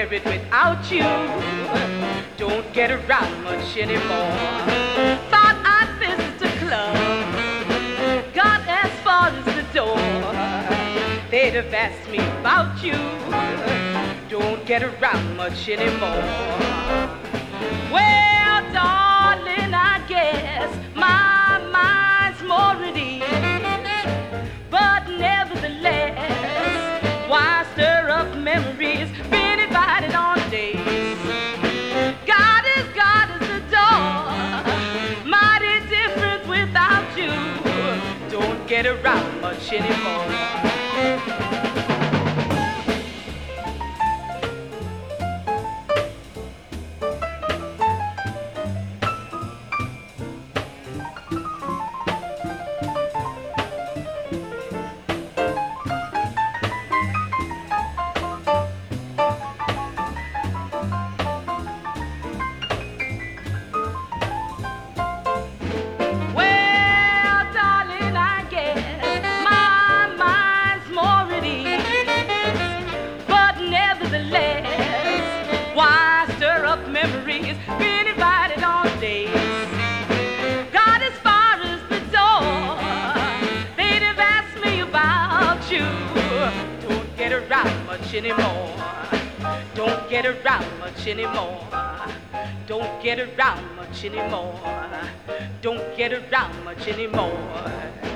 bear it without you. Don't get around much anymore. Thought I'd visit the club, got as far as the door. They'd have asked me about you. Don't get around much anymore. Well, darling, I guess my mind's more at ease, but nevertheless, why stir up memories? Been invited on days. God is the door. Mighty different without you. Don't get around much anymore. Why stir up memories? Been invited on days. Got as far as the door. They'd have asked me about you. Don't get around much anymore. Don't get around much anymore. Don't get around much anymore. Don't get around much anymore.